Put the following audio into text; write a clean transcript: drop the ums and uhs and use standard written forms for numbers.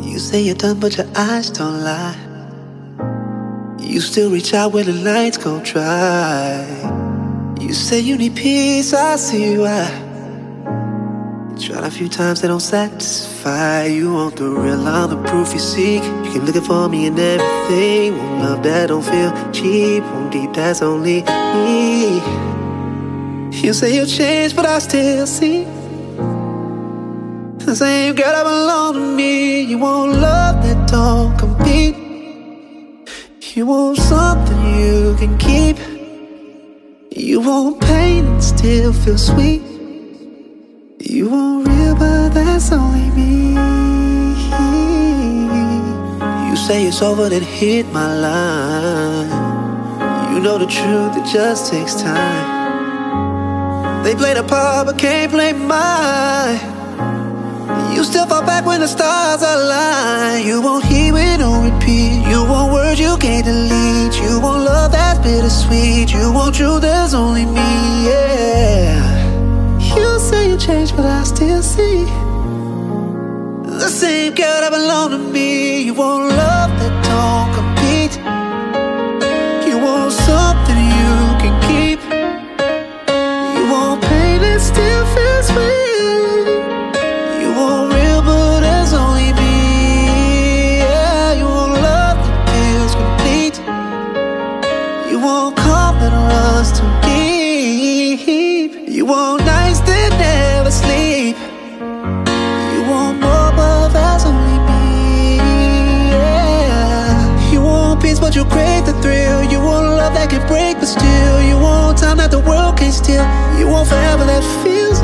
You say you're done, but your eyes don't lie. You still reach out when the lights go dry. You say you need peace, I see why. You tried a few times, they don't satisfy. You want the real, I'm the proof you seek. You keep looking for me in everything. Want love that don't feel cheap. Want deep, that's only me. You say you changed, but I still see the same girl that belong to me. You want love that don't compete. You want something you can keep. You want pain and still feel sweet. You want real, but that's only me. You say it's over, then hit my line. You know the truth, it just takes time. They played a part, but can't play mine. You still fall back when the stars align. You won't hear it on repeat. You want words you can't delete. You want love that's bittersweet. You want truth, there's only me, yeah. You say you changed, but I still see the same girl that belong to me. You want love that don't compete. You want something you can keep. You want pain that still feels sweet. You want real, but there's only me, yeah. You want love that feels complete. You want calm that runs too deep. You want nights that never sleep. You want more, but that's only me, yeah. You want peace, but you crave the thrill. You want love that can break, but still. You want time that the world can't steal. You want forever that feels